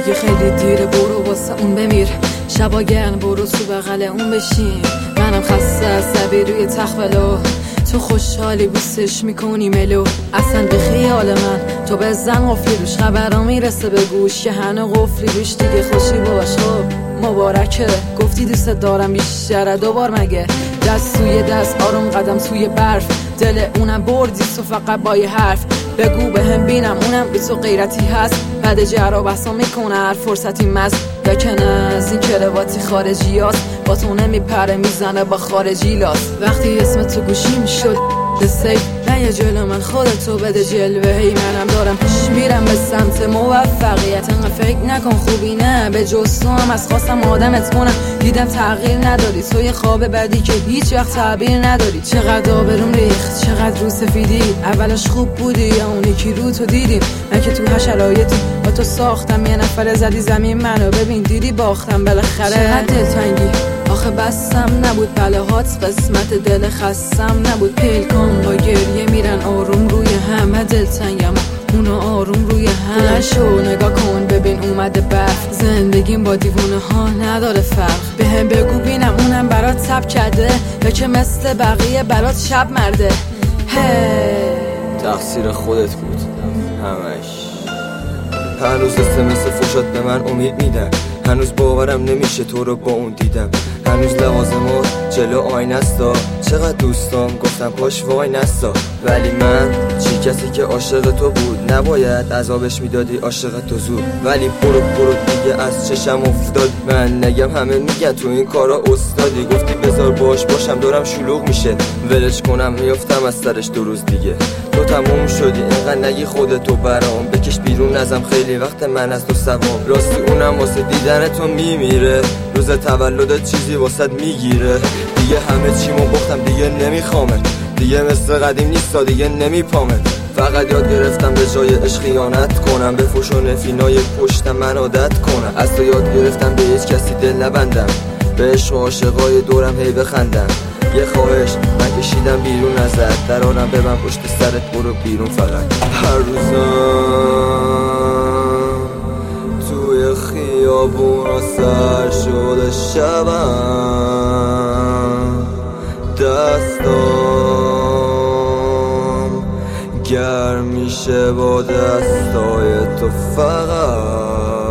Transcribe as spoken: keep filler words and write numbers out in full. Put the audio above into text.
دیگه خیلی دیره، برو واسه اون بمیر. شبا گرم برو تو بغل اون بشین. منم خسته از سبی روی تخت ولو، تو خوشحالی بوسش میکنی ملو. اصلا به خیال من تو بزن قفلی روش، خبرها میرسه به گوش که هنو قفلی روش. دیگه خوشی باش خب مبارکه، گفتی دوست دارم بیشتره دوبار مگه. دست توی دست آروم قدم توی برف، دل اونم بردی تو فقط با یه حرف. بگو به هم بینم اونم بی تو غیرتی هست، بعد جرا بحثا میکنه هر فرصتی مست. یا که نه از این کرواتی خارجی هست، با تو نمیپره میزنه با خارجی لاست. وقتی اسم تو گوشیم شد دستی، نه یه جلو من خودتو بده جلوه. هی منم دارم پیش میرم به سمت موفقیت، انقدر فکر نکن خوبی نه به جز تو هم از خواستم آدمت کنم. دیدم تغییر نداری، تو یه خواب بدی که هیچ وقت تعبیر نداری. چقدر آبروم ریخت، چقدر رو سفیدی، اولش خوب بودی یا اونی که رو تو دیدیم. من که تو هر شرایطی با تو ساختم، یه نفر زدی زمین منو ببین دیدی باختم بالاخره. چقدر دلتنگی آخه بستم نبود، بلاهات قسمت دل خستم نبود. پلکان با گریه میرن آروم روی همه، دلتنگم اونو آروم روی هم. نشو نگاه کن ببین اومده برف، زندگیم با دیوونه ها نداره فرق. به هم بگو بینم اونم برات تب کرده، یا که مثل بقیه برات شب مرده. تقصیر خودت بود همش. هنوز استمس فوشات به من امید میدن، هنوز باورم نمیشه تو رو با اون دیدم. هنوز لوازمات جلو آینه استا، چقدر دوستام گفتم پاش وای نستا. ولی من چی کسی که عاشق تو بود، نباید عذابش میدادی عاشق تو زود. ولی برو برو دیگه از چشم افتاد، من نگم همه میگن تو این کارا استادی. گفتی بذار باش باشم دورم شلوغ میشه، ولش کنم میافتم از سرش دو روز دیگه. تو تموم شدی اینقدر نگی خودتو برام، بکش بیرون ازم خیلی وقت من از تو سوام. راستی اونم واسه دیدن تو میمیره، روز تولدت چیزی واسه میگیره. دیگه همه چیمو باختم دیگه نمیخوامه، دیگه مثل قدیم نیستا دیگه نمیپامه. فقط یاد گرفتم به جای عشق خیانت کنم، به فوش و نفینای پشت من عادت کنم. از تو یاد گرفتم به هیچ کسی دل نبندم، به عشق و عاشقای دورم هی بخندم. یه خواهش من کشیدم بیرون ازت، درارم ببن پشت سرت برو بیرون فقط. هر روزم توی خیابون و سر شده شبم، دستام گرم میشه با دستای تو فقط.